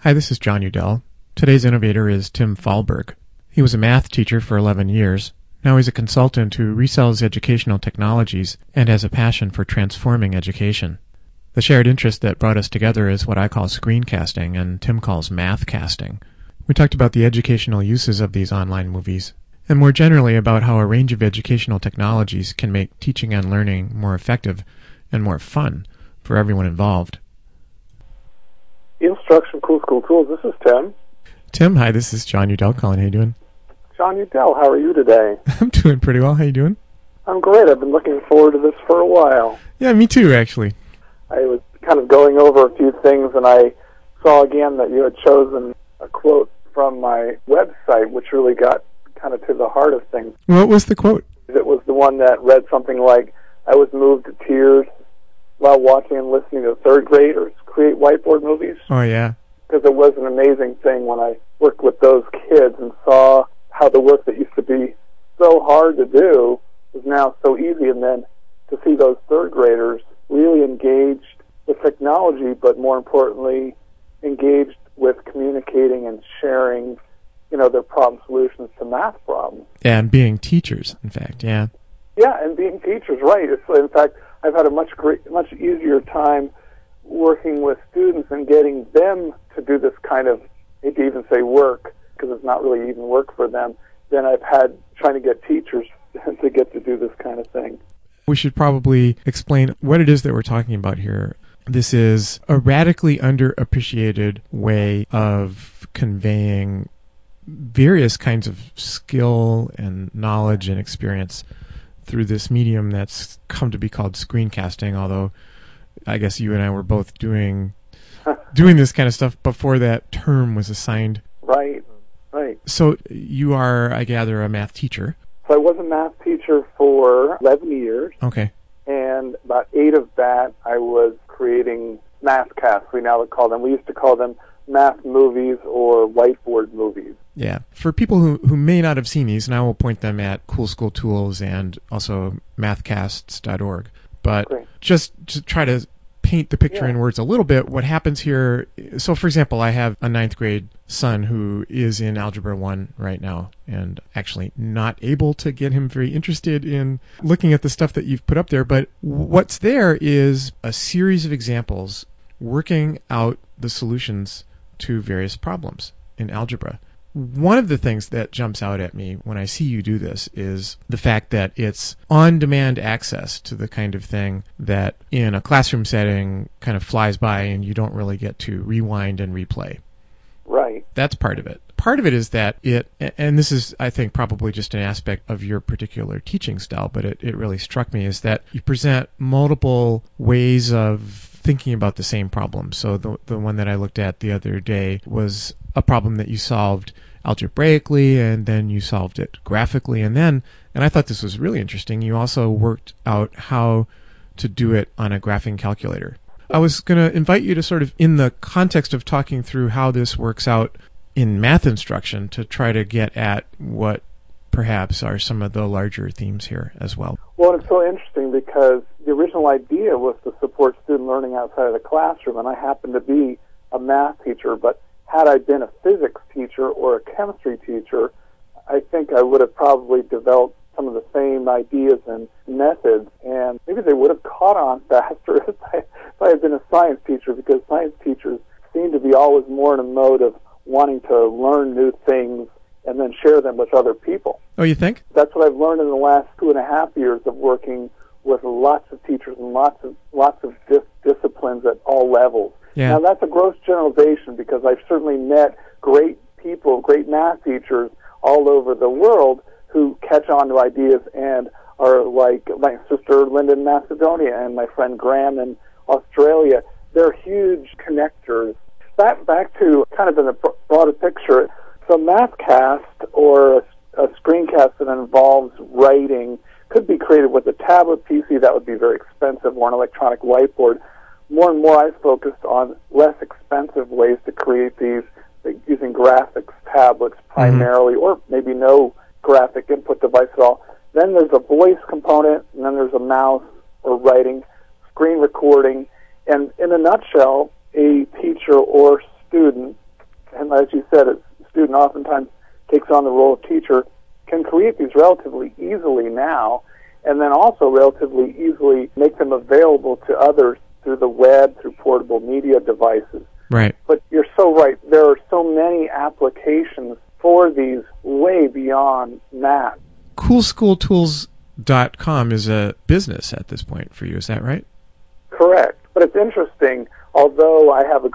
Hi, this is John Udell. Today's innovator is Tim Fahlberg. He was a math teacher for 11 years. Now he's a consultant who resells educational technologies and has a passion for transforming education. The shared interest that brought us together is what I call screencasting and Tim calls mathcasting. We talked about the educational uses of these online movies, and more generally about how a range of educational technologies can make teaching and learning more effective and more fun for everyone involved. Instruction Cool School Tools. This is Tim. Tim, hi, this is John Udell calling. How you doing? John Udell, how are you today? I'm doing pretty well. How you doing? I'm great. I've been looking forward to this for a while. Yeah, me too, actually. I was kind of going over a few things, and I saw again that you had chosen a quote from my website, which really got kind of to the heart of things. What was the quote? It was the one that read something like, I was moved to tears while watching and listening to third graders create whiteboard movies. Oh, yeah. Because it was an amazing thing when I worked with those kids and saw how the work that used to be so hard to do is now so easy, and then to see those third graders really engaged with technology, but more importantly, engaged with communicating and sharing, their problem solutions to math problems. Yeah, and being teachers, in fact, yeah. Yeah, and being teachers, right. In fact, I've had a much easier time working with students and getting them to do this kind of, I hate to even say work, because it's not really even work for them, than I've had trying to get teachers to get to do this kind of thing. We should probably explain what it is that we're talking about here. This is a radically underappreciated way of conveying various kinds of skill and knowledge and experience through this medium that's come to be called screencasting, although I guess you and I were both doing this kind of stuff before that term was assigned. Right. So you are, I gather, a math teacher. So I was a math teacher for 11 years. Okay. And about 8 of that I was creating mathcasts, we now would call them. We used to call them math movies or whiteboard movies. Yeah. For people who may not have seen these, and I will point them at Cool School Tools and also mathcasts.org. But Great. Just to try to paint the picture in words a little bit, what happens here, so for example, I have a 9th grade son who is in Algebra 1 right now, and actually not able to get him very interested in looking at the stuff that you've put up there, but what's there is a series of examples working out the solutions to various problems in algebra. One of the things that jumps out at me when I see you do this is the fact that it's on-demand access to the kind of thing that in a classroom setting kind of flies by and you don't really get to rewind and replay. Right. That's part of it. Part of it is that and this is, I think, probably just an aspect of your particular teaching style, but it really struck me, is that you present multiple ways of thinking about the same problem. So the one that I looked at the other day was a problem that you solved algebraically, and then you solved it graphically, and I thought this was really interesting, you also worked out how to do it on a graphing calculator. I was going to invite you to sort of, in the context of talking through how this works out in math instruction, to try to get at what perhaps are some of the larger themes here as well. Well, it's so interesting because the original idea was to support student learning outside of the classroom, and I happen to be a math teacher, but had I been a physics teacher or a chemistry teacher, I think I would have probably developed some of the same ideas and methods, and maybe they would have caught on faster if I had been a science teacher, because science teachers seem to be always more in a mode of wanting to learn new things and then share them with other people. Oh, you think? That's what I've learned in the last 2.5 years of working with lots of teachers and lots of disciplines at all levels. Yeah. Now, that's a gross generalization, because I've certainly met great people, great math teachers all over the world who catch on to ideas and are like my sister Linda in Macedonia and my friend Graham in Australia. They're huge connectors. Back to kind of in the broader picture, so Mathcast or a screencast that involves writing could be created with a tablet PC. That would be very expensive, or an electronic whiteboard. More and more I've focused on less expensive ways to create these, like using graphics tablets primarily, or maybe no graphic input device at all. Then there's a voice component, and then there's a mouse or writing, screen recording, and in a nutshell, a teacher or student and as you said, a student oftentimes takes on the role of teacher, can create these relatively easily now, and then also relatively easily make them available to others through the web, through portable media devices. Right. But you're so right. There are so many applications for these way beyond math. CoolSchoolTools.com is a business at this point for you, is that right? Correct. But it's interesting, although I have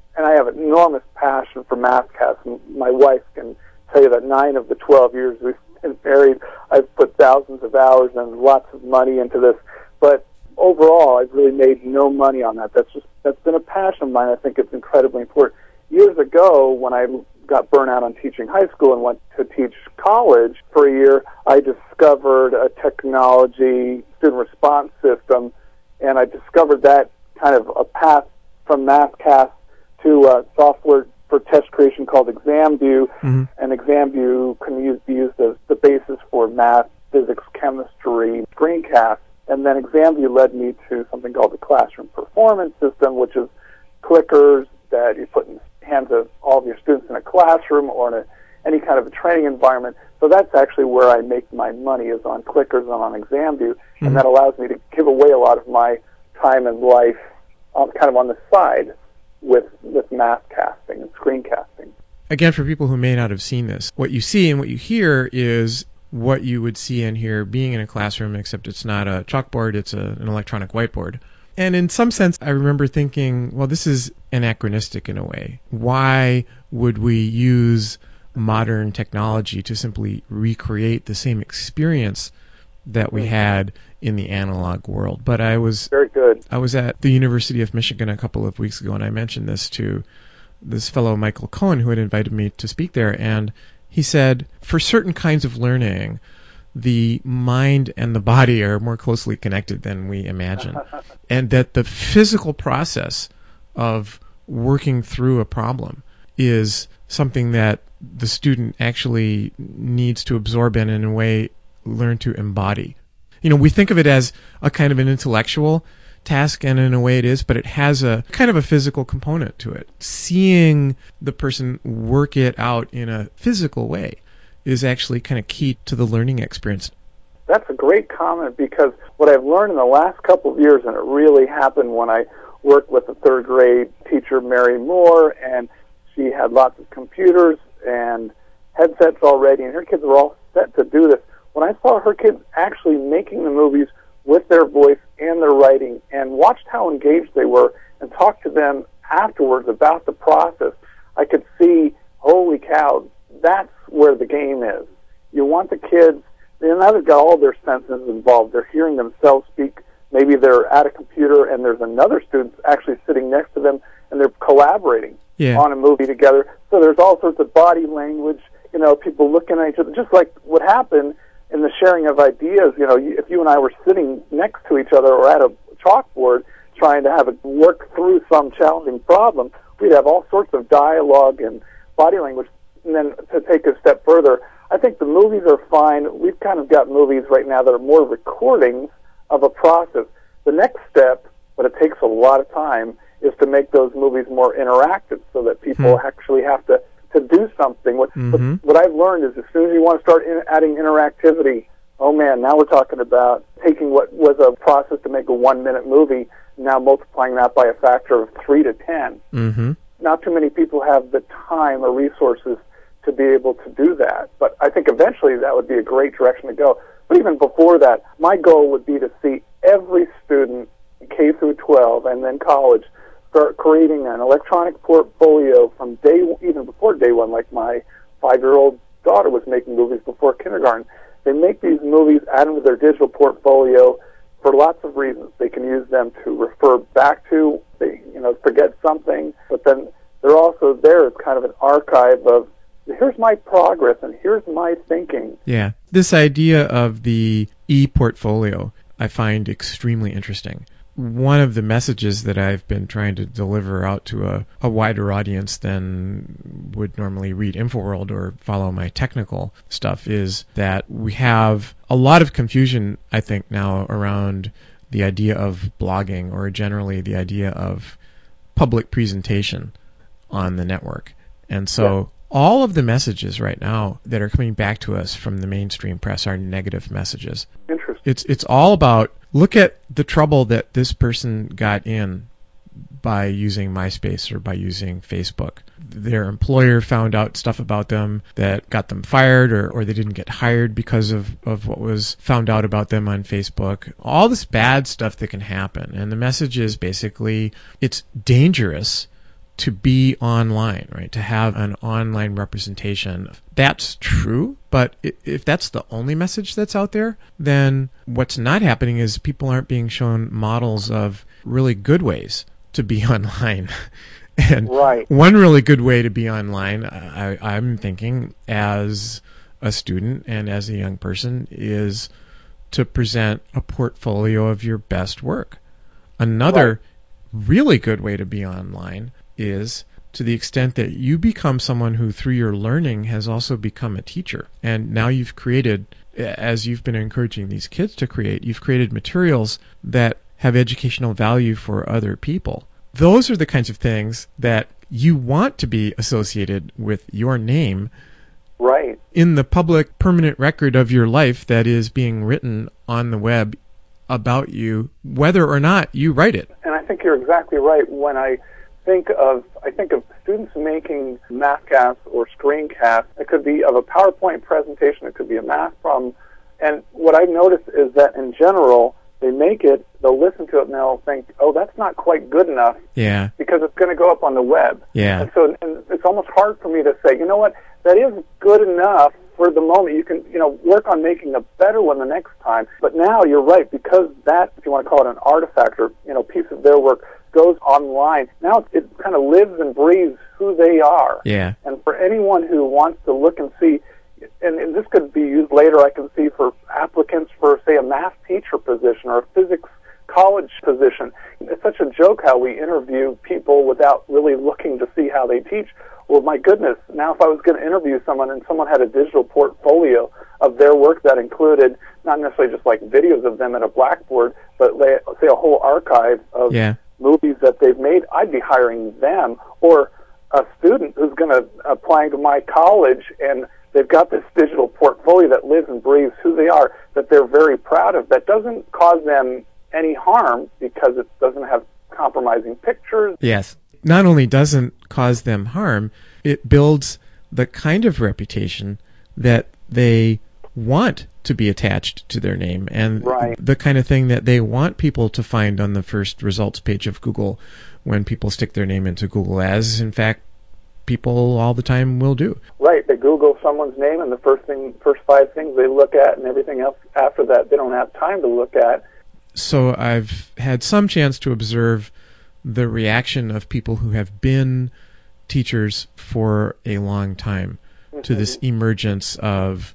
an enormous passion for MathCast. My wife can tell you that 9 of the 12 years we've been married, I've put thousands of hours and lots of money into this. But overall, I've really made no money on that. That's been a passion of mine. I think it's incredibly important. Years ago, when I got burnt out on teaching high school and went to teach college for a year, I discovered a technology student response system, and I discovered that kind of a path from MathCast to software for test creation called ExamView, and ExamView can be used as the basis for math, physics, chemistry, screencasts. And then ExamView led me to something called the Classroom Performance System, which is clickers that you put in the hands of all of your students in a classroom or in any kind of a training environment. So that's actually where I make my money, is on clickers and on ExamView, and that allows me to give away a lot of my time and life kind of on the side with math casting and screencasting. Again, for people who may not have seen this, what you see and what you hear is what you would see and hear being in a classroom, except it's not a chalkboard, it's an electronic whiteboard. And in some sense, I remember thinking, well, this is anachronistic in a way. Why would we use modern technology to simply recreate the same experience that we had in the analog world? But I was very good. I was at the University of Michigan a couple of weeks ago, and I mentioned this to this fellow Michael Cohen, who had invited me to speak there, and he said, for certain kinds of learning, the mind and the body are more closely connected than we imagine, and that the physical process of working through a problem is something that the student actually needs to absorb in a way, learn to embody. You know, we think of it as a kind of an intellectual task, and in a way it is, but it has a kind of a physical component to it. Seeing the person work it out in a physical way is actually kind of key to the learning experience. That's a great comment, because what I've learned in the last couple of years, and it really happened when I worked with a third grade teacher, Mary Moore, and she had lots of computers and headsets already, and her kids were all set to do this. When I saw her kids actually making the movies with their voice and their writing, and watched how engaged they were, and talked to them afterwards about the process, I could see, holy cow, that's where the game is. You want the kids, and now they've got all their senses involved. They're hearing themselves speak. Maybe they're at a computer and there's another student actually sitting next to them, and they're collaborating on a movie together. So there's all sorts of body language, you know, people looking at each other, just like what happened in the sharing of ideas. You know, if you and I were sitting next to each other or at a chalkboard trying to work through some challenging problem, we'd have all sorts of dialogue and body language. And then to take a step further, I think the movies are fine. We've kind of got movies right now that are more recordings of a process. The next step, but it takes a lot of time, is to make those movies more interactive so that people actually have to do something. What I've learned is as soon as you want to start adding interactivity, oh man, now we're talking about taking what was a process to make a 1-minute movie, now multiplying that by a factor of 3 to 10. Not too many people have the time or resources to be able to do that. But I think eventually that would be a great direction to go. But even before that, my goal would be to see every student, K through 12 and then college, start creating an electronic portfolio from even before day one, like my 5-year-old daughter was making movies before kindergarten. They make these movies, add them to their digital portfolio for lots of reasons. They can use them to refer back to, they forget something, but then they're also there as kind of an archive of, here's my progress and here's my thinking. Yeah. This idea of the e-portfolio I find extremely interesting. One of the messages that I've been trying to deliver out to a wider audience than would normally read InfoWorld or follow my technical stuff is that we have a lot of confusion, I think, now around the idea of blogging, or generally the idea of public presentation on the network. And so all of the messages right now that are coming back to us from the mainstream press are negative messages. Interesting. It's all about, look at the trouble that this person got in by using MySpace or by using Facebook. Their employer found out stuff about them that got them fired, or they didn't get hired because of what was found out about them on Facebook. All this bad stuff that can happen. And the message is basically, it's dangerous to be online, right? To have an online representation. That's true, but if that's the only message that's out there, then what's not happening is people aren't being shown models of really good ways to be online. And one really good way to be online, I'm thinking, as a student and as a young person, is to present a portfolio of your best work. Another really good way to be online is to the extent that you become someone who, through your learning, has also become a teacher. And now you've created, as you've been encouraging these kids to create, you've created materials that have educational value for other people. Those are the kinds of things that you want to be associated with your name in the public permanent record of your life that is being written on the web about you, whether or not you write it. And I think you're exactly right. When I think of students making mathcasts or screencasts, it could be of a PowerPoint presentation, it could be a math problem. And what I've noticed is that in general, they make it, they'll listen to it, and they'll think, oh, that's not quite good enough. Yeah. Because it's going to go up on the web. Yeah. And so it's almost hard for me to say, you know what, that is good enough for the moment. You can, work on making a better one the next time. But now you're right, because that, if you want to call it an artifact or, piece of their work goes online, now it kind of lives and breathes who they are. Yeah. And for anyone who wants to look and see, and this could be used later, I can see, for applicants for, say, a math teacher position or a physics college position. It's such a joke how we interview people without really looking to see how they teach. Well, my goodness, now if I was going to interview someone and someone had a digital portfolio of their work that included not necessarily just like videos of them at a blackboard, but say a whole archive of movies that they've made, I'd be hiring them. Or a student who's going to apply to my college, and they've got this digital portfolio that lives and breathes who they are, that they're very proud of, that doesn't cause them any harm because it doesn't have compromising pictures. Yes. Not only doesn't cause them harm, it builds the kind of reputation that they want to be attached to their name, and the kind of thing that they want people to find on the first results page of Google when people stick their name into Google, as in fact people all the time will do. Right. They Google someone's name, and the first 5 things they look at, and everything else after that they don't have time to look at. So I've had some chance to observe the reaction of people who have been teachers for a long time to this emergence of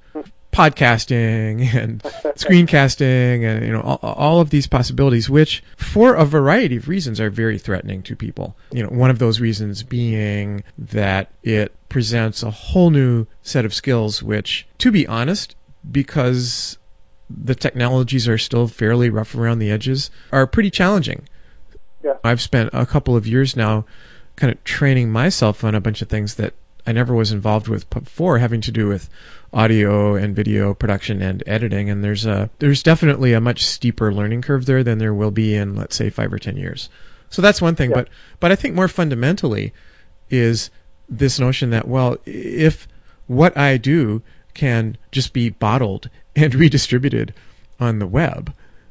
podcasting and screencasting and all of these possibilities, which for a variety of reasons are very threatening to people. One of those reasons being that it presents a whole new set of skills which, to be honest, because the technologies are still fairly rough around the edges, are pretty challenging. Yeah. I've spent a couple of years now kind of training myself on a bunch of things that I never was involved with before, having to do with audio and video production and editing, and there's definitely a much steeper learning curve there than there will be in, let's say, 5 or 10 years. So that's one thing, but I think more fundamentally is this notion that, well, if what I do can just be bottled and redistributed on the web,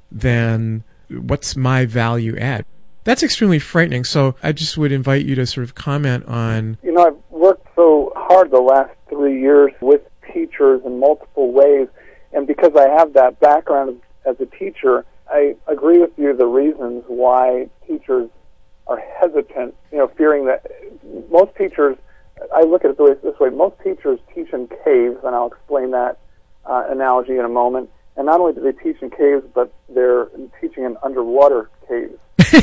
then what's my value add? That's extremely frightening. So I just would invite you to sort of comment on... I've worked so hard the last 3 years with teachers in multiple ways, and because I have that background as a teacher, I agree with you the reasons why teachers are hesitant, fearing that most teachers, I look at it this way, most teachers teach in caves, and I'll explain that analogy in a moment, and not only do they teach in caves, but they're teaching in underwater caves. So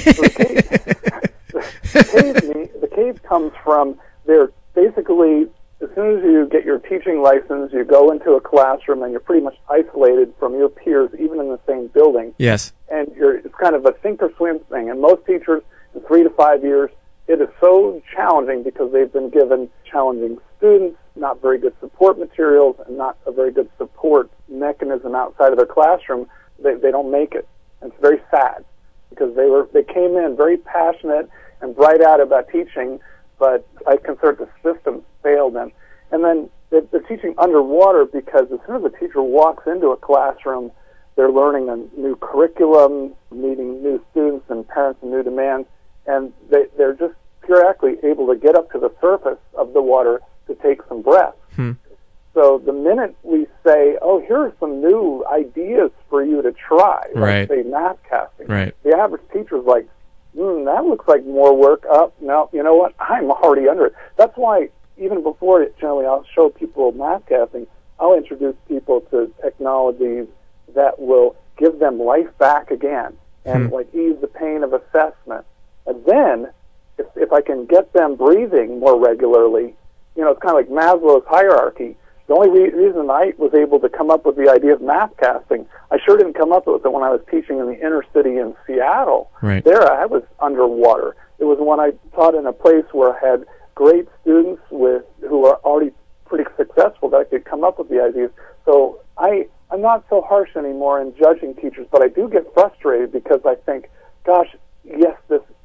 the cave comes from, they're basically, as soon as you get your teaching license, you go into a classroom and you're pretty much isolated from your peers, even in the same building. Yes. And it's kind of a sink or swim thing. And most teachers, in 3 to 5 years, it is so challenging because they've been given challenging students, not very good support materials, and not a very good support mechanism outside of their classroom. They don't make it. And it's very sad because they came in very passionate and bright-eyed about teaching, but I consider the system failed them. And then they're teaching underwater because as soon as a teacher walks into a classroom, they're learning a new curriculum, meeting new students and parents and new demands, and they're just periodically able to get up to the surface of the water to take some breath. So the minute we say, oh, here are some new ideas for you to try, like, say, math casting, the average teacher's like, that looks like more work. No, you know what? I'm already under it. That's why even before it, generally, I'll show people math casting, I'll introduce people to technologies that will give them life back again and like ease the pain of assessment. And then, if I can get them breathing more regularly, it's kind of like Maslow's hierarchy. The only reason I was able to come up with the idea of math casting, I sure didn't come up with it when I was teaching in the inner city in Seattle. There I was underwater. It was when I taught in a place where I had great students who are already pretty successful that I could come up with the ideas. So I'm not so harsh anymore in judging teachers, but I do get frustrated because I think, gosh, yes,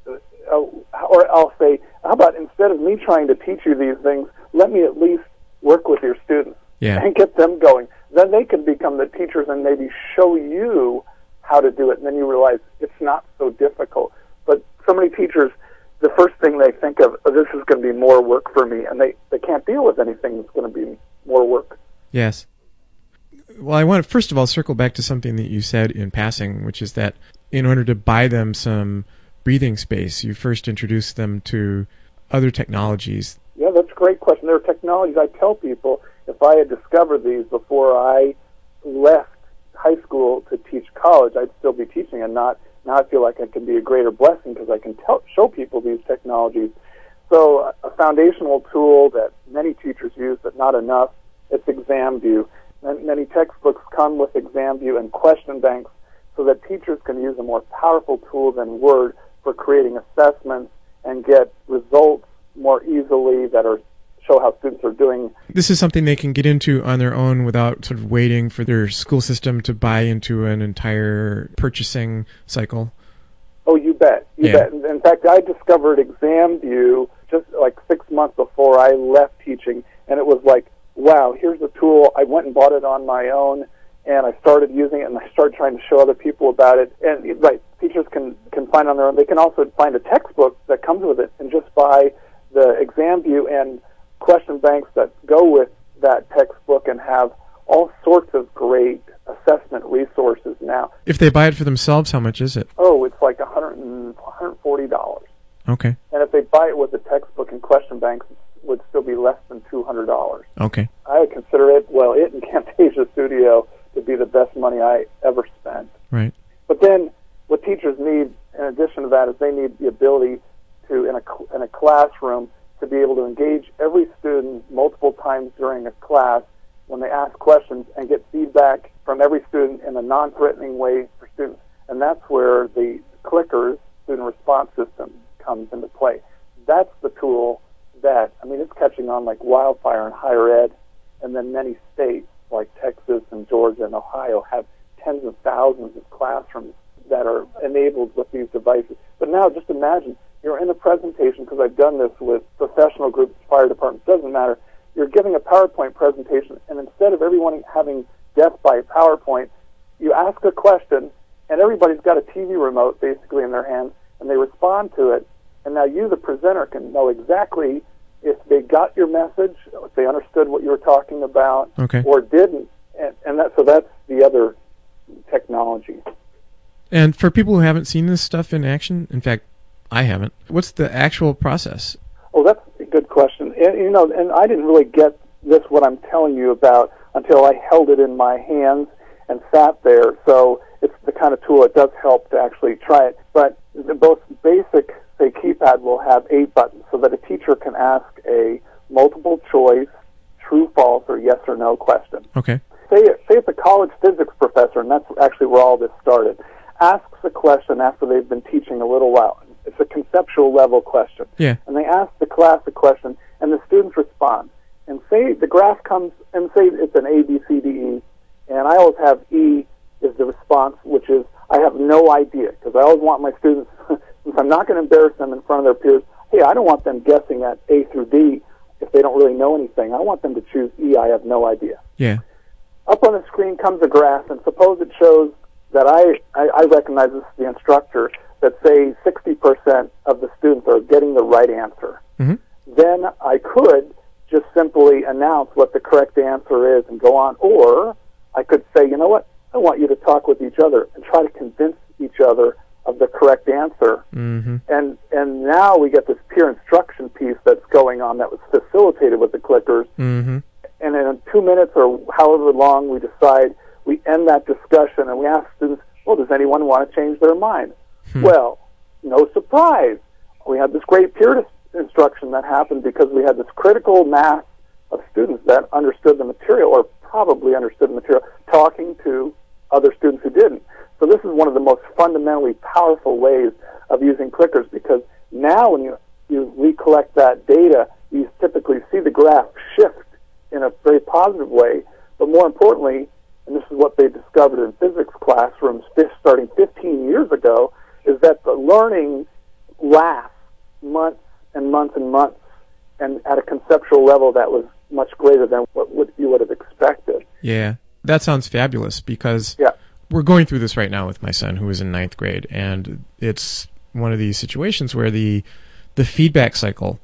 or I'll say, how about instead of me trying to teach you these things, let me at least work with your students and get them going. Then they can become the teachers and maybe show you how to do it, and then you realize it's not so difficult. But so many teachers, the first thing they think of, this is going to be more work for me, and they can't deal with anything that's going to be more work. Yes. Well, I want to first of all circle back to something that you said in passing, which is that in order to buy them some breathing space, you first introduce them to other technologies. Yeah, that's a great question. There are technologies. I tell people if I had discovered these before I left high school to teach college, I'd still be teaching, and now I feel like it can be a greater blessing because I can show people these technologies. So a foundational tool that many teachers use, but not enough, it's ExamView. Many textbooks come with ExamView and question banks so that teachers can use a more powerful tool than Word for creating assessments and get results more easily that show how students are doing. This is something they can get into on their own without sort of waiting for their school system to buy into an entire purchasing cycle. Oh, you bet. You bet. In fact, I discovered ExamView just like 6 months before I left teaching, and it was like, wow, here's a tool. I went and bought it on my own, and I started using it, and I started trying to show other people about it. And teachers can find it on their own. They can also find a textbook that comes with it and just buy the ExamView and question banks that go with that textbook and have all sorts of great assessment resources now. If they buy it for themselves, how much is it? Oh, it's like $140. Okay. And if they buy it with the textbook and question banks, it would still be less than $200. Okay. I would consider it in Camtasia Studio to be the best money I ever spent. Right. But then what teachers need, in addition to that, is they need the ability to, in a classroom, to be able to engage every student multiple times during a class when they ask questions and get feedback from every student in a non-threatening way for students. And that's where the clickers, student response system, comes into play. That's the tool that, it's catching on like wildfire in higher ed, and then many states like Texas and Georgia and Ohio have tens of thousands of classrooms that are enabled with these devices. But now just imagine, you're in a presentation, because I've done this with professional groups, fire departments, doesn't matter. You're giving a PowerPoint presentation, and instead of everyone having death by PowerPoint, you ask a question, and everybody's got a TV remote basically in their hands, and they respond to it. And now you, the presenter, can know exactly if they got your message, if they understood what you were talking about, or didn't. And that's the other technology. And for people who haven't seen this stuff in action, in fact, I haven't, what's the actual process? Oh, that's a good question. And I didn't really get this, what I'm telling you about, until I held it in my hands and sat there. So it's the kind of tool that does help to actually try it. But the most basic, say, keypad will have 8 buttons so that a teacher can ask a multiple choice, true, false, or yes or no question. Okay. Say it's a college physics professor, and that's actually where all this started, asks a question after they've been teaching a little while. It's a conceptual level question. Yeah. And they ask the class a question, and the students respond. And say the graph comes, and say it's an A, B, C, D, E, and I always have E is the response, which is I have no idea, because I always want my students, since I'm not going to embarrass them in front of their peers, hey, I don't want them guessing at A through D if they don't really know anything. I want them to choose E, I have no idea. Yeah. Up on the screen comes a graph, and suppose it shows that I recognize this as the instructor, that say 60% of the students are getting the right answer. Mm-hmm. Then I could just simply announce what the correct answer is and go on, or I could say, you know what, I want you to talk with each other and try to convince each other of the correct answer. Mm-hmm. And now we get this peer instruction piece that's going on that was facilitated with the clickers. Mm-hmm. And in 2 minutes or however long we decide, we end that discussion and we ask students, well, does anyone want to change their mind? Well, no surprise. We had this great peer instruction that happened because we had this critical mass of students that understood the material, or probably understood the material, talking to other students who didn't. So this is one of the most fundamentally powerful ways of using clickers, because now when you recollect that data, you typically see the graph shift in a very positive way. But more importantly, and this is what they discovered in physics classrooms starting 15 years ago, is that the learning lasts months and months and months, and at a conceptual level that was much greater than what you would have expected. Yeah, that sounds fabulous, because we're going through this right now with my son, who is in 9th grade, and it's one of these situations where the feedback cycle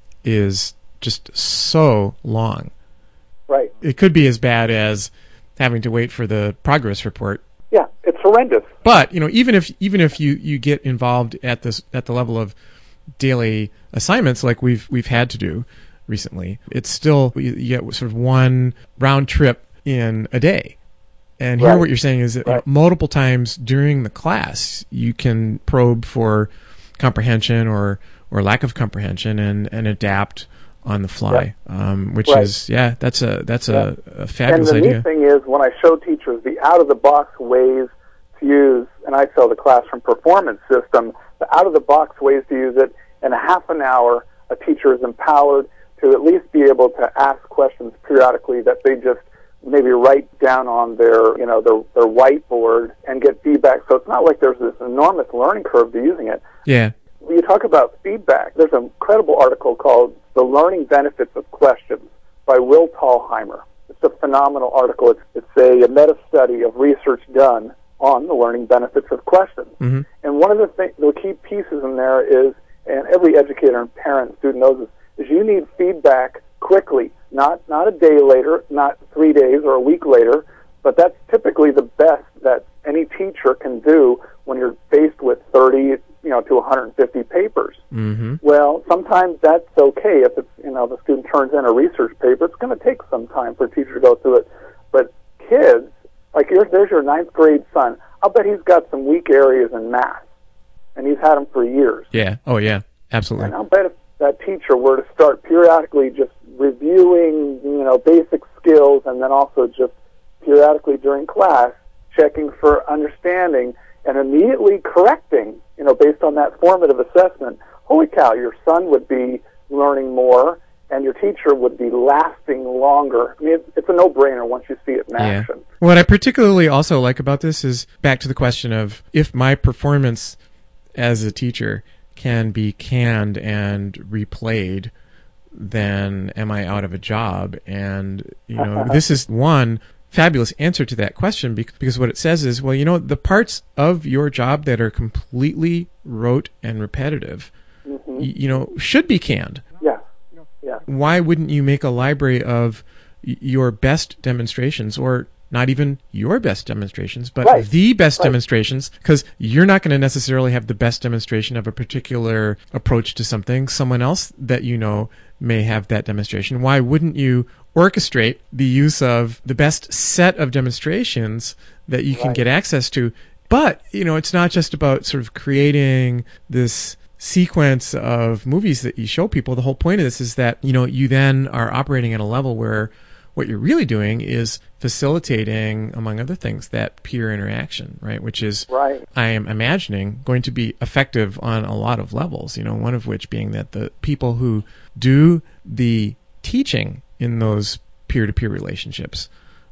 is just so long. Right. It could be as bad as having to wait for the progress report. Yeah, it's horrendous. But even if you get involved at the level of daily assignments like we've had to do recently, it's still, you get sort of one round trip in a day. And here what you're saying is that multiple times during the class you can probe for comprehension or lack of comprehension and adapt on the fly, which is that's a fabulous idea. And the neat thing is, when I show teachers the out-of-the-box ways to use, and I tell the classroom performance system, the out-of-the-box ways to use it, in a half an hour, a teacher is empowered to at least be able to ask questions periodically that they just maybe write down on their whiteboard and get feedback. So it's not like there's this enormous learning curve to using it. Yeah. When you talk about feedback, there's an incredible article called The Learning Benefits of Questions by Will Thalheimer. It's a phenomenal article. It's a meta-study of research done on the learning benefits of questions. Mm-hmm. And one of the key pieces in there is, and every educator and parent and student knows this, is you need feedback quickly, not a day later, not 3 days or a week later, but that's typically the best that any teacher can do when you're faced with 30 to 150 papers. Mm-hmm. Well, sometimes that's okay if it's, the student turns in a research paper. It's going to take some time for a teacher to go through it. But kids, like there's your 9th grade son, I'll bet he's got some weak areas in math, and he's had them for years. Yeah. Oh, yeah. Absolutely. And I'll bet if that teacher were to start periodically just reviewing, basic skills, and then also just periodically during class checking for understanding and immediately correcting, based on that formative assessment, holy cow, your son would be learning more and your teacher would be lasting longer. I mean, it's a no-brainer once you see it in action. What I particularly also like about this is back to the question of, if my performance as a teacher can be canned and replayed, then am I out of a job? And, this is one fabulous answer to that question, because what it says is, well, the parts of your job that are completely rote and repetitive, should be canned. Yeah. Yeah. Why wouldn't you make a library of your best demonstrations, or not even your best demonstrations, but the best demonstrations, because you're not going to necessarily have the best demonstration of a particular approach to something. Someone else that may have that demonstration. Why wouldn't you orchestrate the use of the best set of demonstrations that you can get access to? But, it's not just about sort of creating this sequence of movies that you show people. The whole point of this is that, you then are operating at a level where what you're really doing is facilitating, among other things, that peer interaction, right? Which is, Right. I am imagining, going to be effective on a lot of levels, one of which being that the people who do the teaching in those peer-to-peer relationships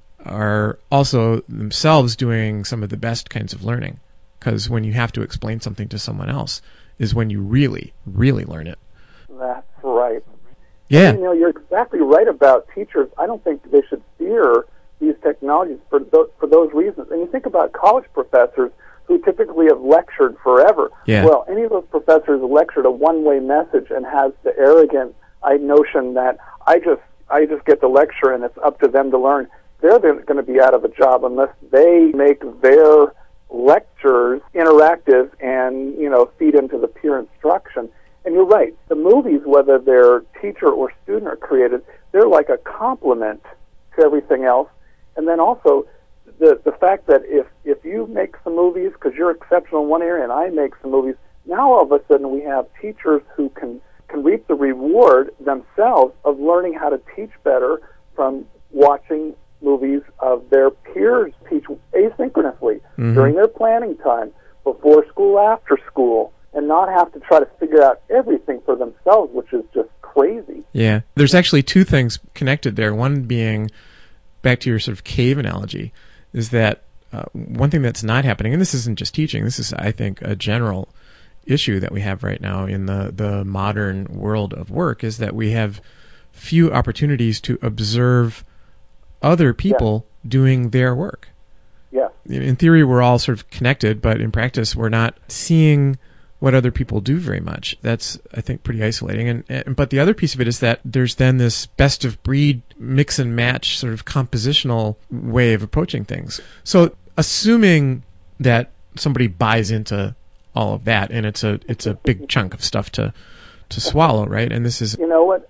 are also themselves doing some of the best kinds of learning. Because when you have to explain something to someone else is when you really, really learn it. That's right. Yeah. And, you're exactly right about teachers. I don't think they should fear these technologies for those reasons. And you think about college professors who typically have lectured forever. Yeah. Well, any of those professors lectured a one-way message and has the arrogant notion that I just get to lecture and it's up to them to learn. They're going to be out of a job unless they make their lectures interactive and, feed into the peer instruction. And you're right. The movies, whether they're teacher or student or created, they're like a complement to everything else. And then also the fact that if you make some movies because you're exceptional in one area and I make some movies, now all of a sudden we have teachers who can reap the reward themselves of learning how to teach better from watching movies of their peers teach asynchronously during their planning time, before school, after school, and not have to try to figure out everything for themselves, which is just crazy. Yeah. There's actually two things connected there. One being, back to your sort of cave analogy, is that one thing that's not happening, and this isn't just teaching, this is, I think, a general issue that we have right now in the modern world of work, is that we have few opportunities to observe other people doing their work. Yes. In theory, we're all sort of connected, but in practice, we're not seeing what other people do very much. That's, I think, pretty isolating. But the other piece of it is that there's then this best of breed mix and match sort of compositional way of approaching things. So assuming that somebody buys into all of that, and it's a big chunk of stuff to swallow, right? And this is... You know what?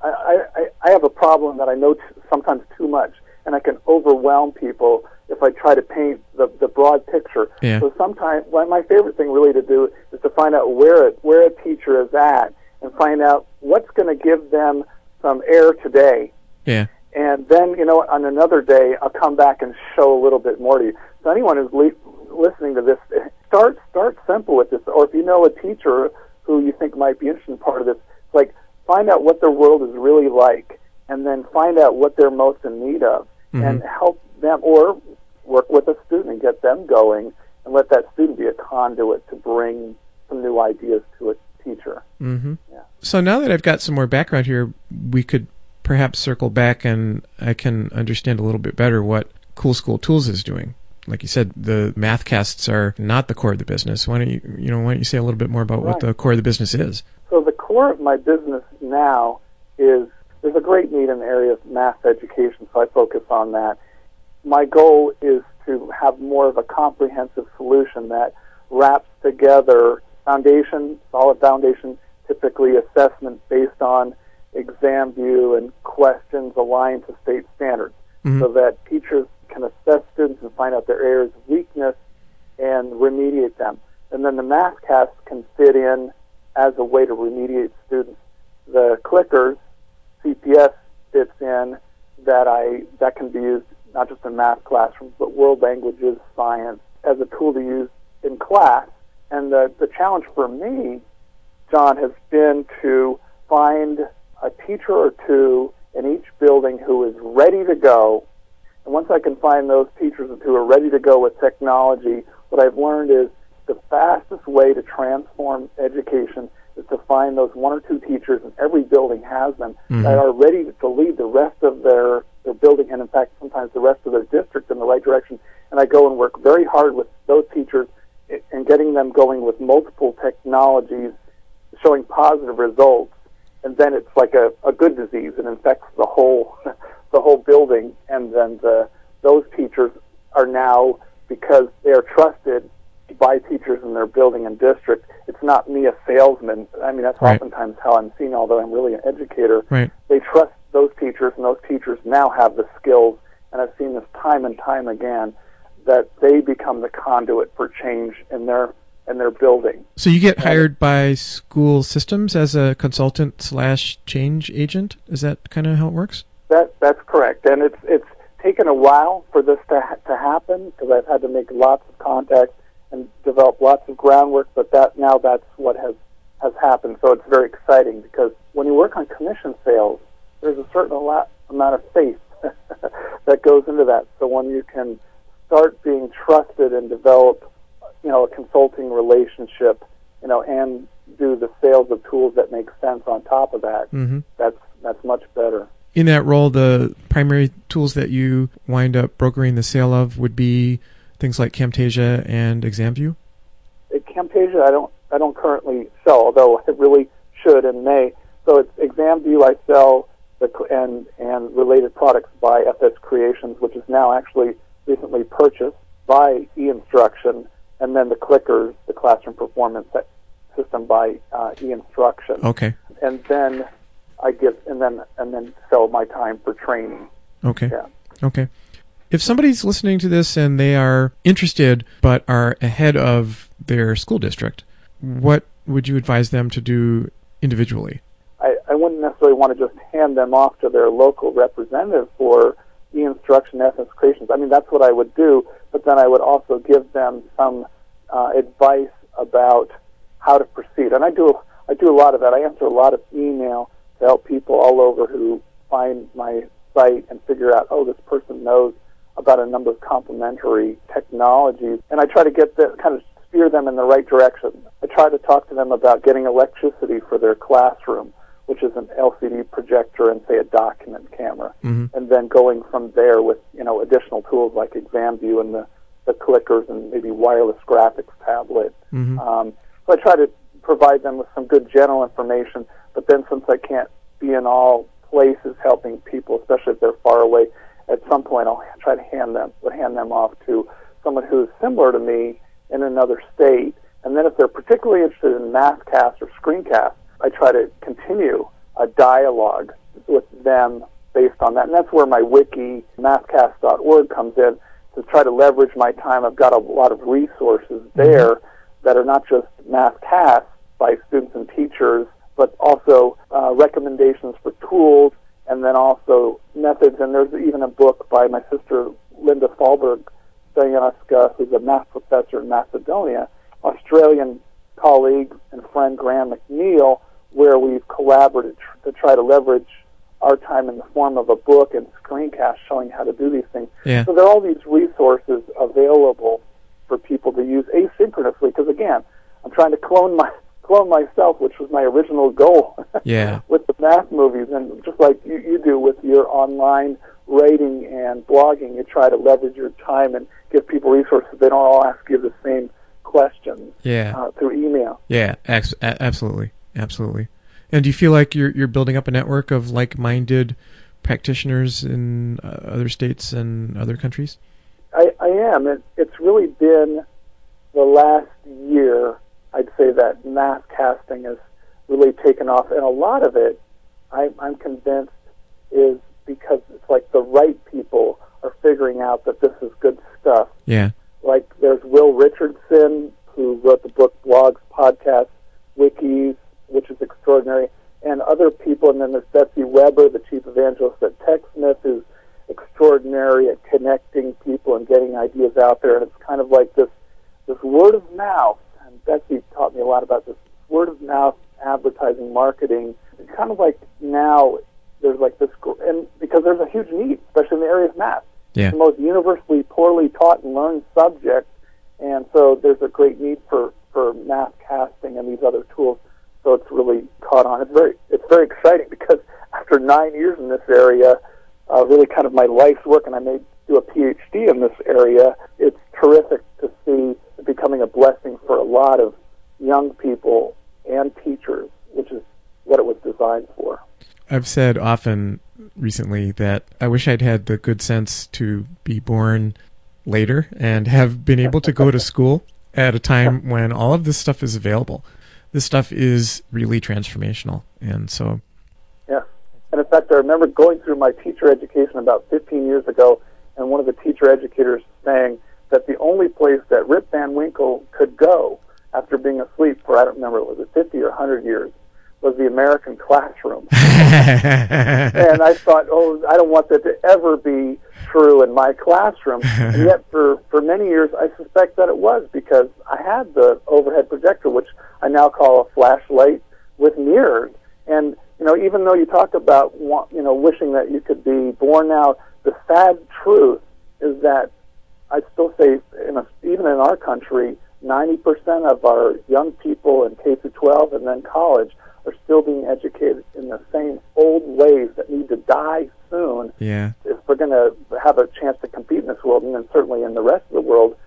I have a problem that I know sometimes too much, and I can overwhelm people if I try to paint the broad picture. Yeah. So sometimes, my favorite thing really to do is to find out where a teacher is at and find out what's going to give them some air today. Yeah. And then, on another day, I'll come back and show a little bit more to you. So anyone who's listening to this, start simple with this. Or if you know a teacher who you think might be interested in part of this, find out what their world is really like, and then find out what they're most in need of, and help them, or work with a student and get them going, and let that student be a conduit to bring some new ideas to a teacher. Mm-hmm. Yeah. So now that I've got some more background here, we could perhaps circle back and I can understand a little bit better what Cool School Tools is doing. Like you said, the Mathcasts are not the core of the business. Why don't you say a little bit more about what the core of the business is? So the core of my business now is, there's a great need in the area of math education, so I focus on that. My goal is to have more of a comprehensive solution that wraps together solid foundation, typically assessments based on exam view and questions aligned to state standards, so that teachers can assess students and find out their areas of weakness and remediate them. And then the Mathcast can fit in as a way to remediate students. The clickers, CPS, fits in that can be used not just in math classrooms, but world languages, science, as a tool to use in class. And the challenge for me, John, has been to find a teacher or two in each building who is ready to go. And once I can find those teachers who are ready to go with technology, what I've learned is the fastest way to transform education is to find those one or two teachers, and every building has them, that are ready to lead the rest of their building, and in fact sometimes the rest of their district, in the right direction. And I go and work very hard with those teachers and getting them going with multiple technologies, showing positive results. And then it's like a good disease. It infects the whole building. And then those teachers are now, because they are trusted by teachers in their building and district, it's not me, a salesman. I mean, that's oftentimes how I'm seen, although I'm really an educator. Right. They trust those teachers, and those teachers now have the skills, and I've seen this time and time again, that they become the conduit for change in their building. So you get hired by school systems as a consultant / change agent? Is that kind of how it works? That's correct, and it's taken a while for this to happen because I've had to make lots of contacts and develop lots of groundwork. But that's what has happened. So it's very exciting because when you work on commission sales, there's a certain amount of faith that goes into that. So when you can start being trusted and develop, a consulting relationship, and do the sales of tools that make sense on top of that, that's much better. In that role, the primary tools that you wind up brokering the sale of would be things like Camtasia and ExamView? Camtasia I don't currently sell, although it really should and may. So it's ExamView I sell, and related products by FS Creations, which is now actually recently purchased by eInstruction, and then the clickers, the classroom performance system by eInstruction. Okay. And then I give and then sell my time for training. Okay. Yeah. Okay. If somebody's listening to this and they are interested but are ahead of their school district, what would you advise them to do individually? I wouldn't necessarily want to just hand them off to their local representative for eInstruction, FS Creations. I mean, that's what I would do, but then I would also give them some advice about how to proceed. And I do a lot of that. I answer a lot of email to help people all over who find my site and figure out, this person knows about a number of complementary technologies. And I try to kind of steer them in the right direction. I try to talk to them about getting electricity for their classroom, which is an LCD projector and, say, a document camera, and then going from there with, additional tools like ExamView and the clickers and maybe wireless graphics tablet. So I try to provide them with some good general information, but then since I can't be in all places helping people, especially if they're far away, at some point I'll try to hand them off to someone who's similar to me in another state. And then if they're particularly interested in Mathcast or Screencast, I try to continue a dialogue with them based on that. And that's where my wiki, mathcast.org, comes in to try to leverage my time. I've got a lot of resources there that are not just Mathcast by students and teachers, but also recommendations for tools, and then also methods. And there's even a book by my sister Linda Fahlberg Stoyanovska, who's a math professor in Macedonia, Australian colleague and friend Graham McNeil, where we've collaborated to try to leverage our time in the form of a book and screencast showing how to do these things. Yeah. So there are all these resources available for people to use asynchronously, because again, I'm trying to clone myself, which was my original goal with the math movies. And just like you do with your online writing and blogging, you try to leverage your time and give people resources. They don't all ask you the same questions through email. Yeah, absolutely. Absolutely. And do you feel like you're building up a network of like-minded practitioners in other states and other countries? I am. It's really been the last year, I'd say, that math casting has really taken off. And a lot of it, I'm convinced, is because it's like the right people are figuring out that this is good stuff. Yeah. Like there's Will Richardson, who wrote the book Blogs, Podcasts, Wikis, which is extraordinary, and other people. And then there's Betsy Weber, the chief evangelist at TechSmith, who's extraordinary at connecting people and getting ideas out there. And it's kind of like this word of mouth. And Betsy taught me a lot about this word of mouth advertising marketing. It's kind of like now there's like this, and because there's a huge need, especially in the area of math. Yeah. It's the most universally poorly taught and learned subject, and so there's a great need for math casting and these other tools. So it's really caught on. It's very exciting because after 9 years in this area, really kind of my life's work, and I may do a PhD in this area. It's terrific to see it becoming a blessing for a lot of young people and teachers, which is what it was designed for. I've said often recently that I wish I'd had the good sense to be born later and have been able to go to school at a time when all of this stuff is available. This stuff is really transformational, and so... Yeah. And in fact, I remember going through my teacher education about 15 years ago, and one of the teacher educators saying that the only place that Rip Van Winkle could go after being asleep for, I don't remember, was it 50 or 100 years, was the American classroom. And I thought, I don't want that to ever be true in my classroom. And yet for many years, I suspect that it was, because I had the overhead projector, which I now call a flashlight with mirrors. And, even though you talk about, wishing that you could be born now, the sad truth is that I still say, even in our country, 90% of our young people in K through 12 and then college are still being educated in the same old ways that need to die soon. Yeah. If we're going to have a chance to compete in this world, and then certainly in the rest of the world,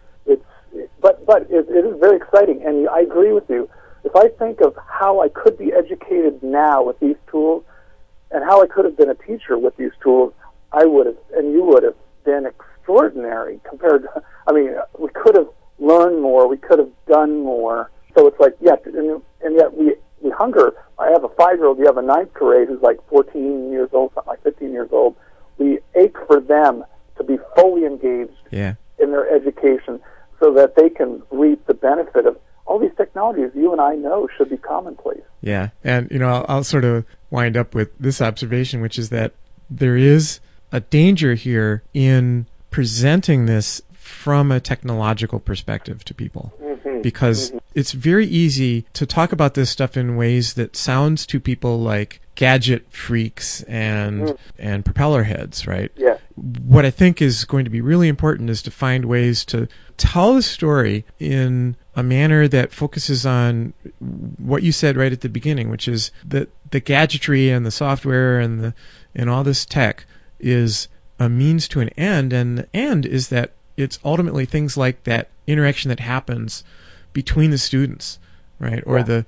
but it is very exciting. And I agree with you. If I think of how I could be educated now with these tools, and how I could have been a teacher with these tools, I would have, and you would have, been extraordinary compared to, we could have learned more, we could have done more. So it's like, and yet we hunger. I have a 5-year-old, you have a 9th grade who's like 14 years old, something like 15 years old. We ache for them to be fully engaged in their education so that they can reap the benefit of all these technologies you and I know should be commonplace. Yeah, and I'll sort of wind up with this observation, which is that there is a danger here in presenting this from a technological perspective to people, because it's very easy to talk about this stuff in ways that sounds to people like gadget freaks and propeller heads, right? Yeah. What I think is going to be really important is to find ways to tell the story in a manner that focuses on what you said right at the beginning, which is that the gadgetry and the software and all this tech is a means to an end, and the end is that it's ultimately things like that interaction that happens between the students, right? Or the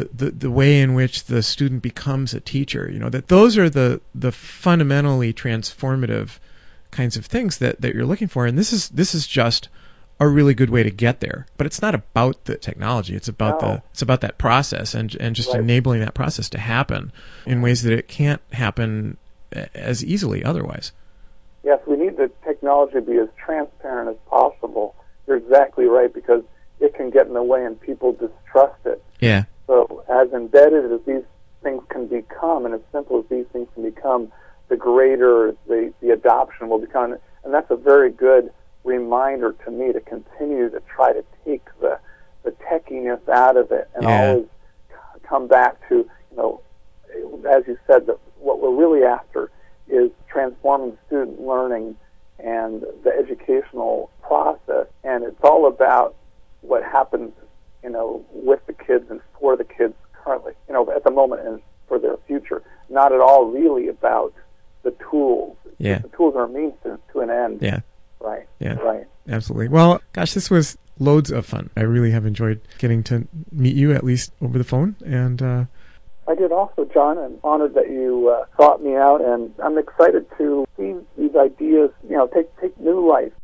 way in which the student becomes a teacher, that those are the fundamentally transformative kinds of things that you're looking for. And this is just a really good way to get there. But it's not about the technology. It's about that process and just enabling that process to happen in ways that it can't happen as easily otherwise. Yes, we need the technology to be as transparent as possible. You're exactly right, because it can get in the way and people distrust it. Yeah. So as embedded as these things can become, and as simple as these things can become, the greater the adoption will become. And that's a very good reminder to me to continue to try to take the techiness out of it and always come back to, as you said, that what we're really after is transforming student learning and the educational process. And it's all about what happens, with the kids and for the kids currently, at the moment and for their future. Not at all really about the tools. Yeah. The tools are a means to an end. Yeah. Right. Yeah. Right. Absolutely. Well, gosh, this was loads of fun. I really have enjoyed getting to meet you, at least over the phone. And I did also, John. I'm honored that you sought me out, and I'm excited to see these ideas, take new life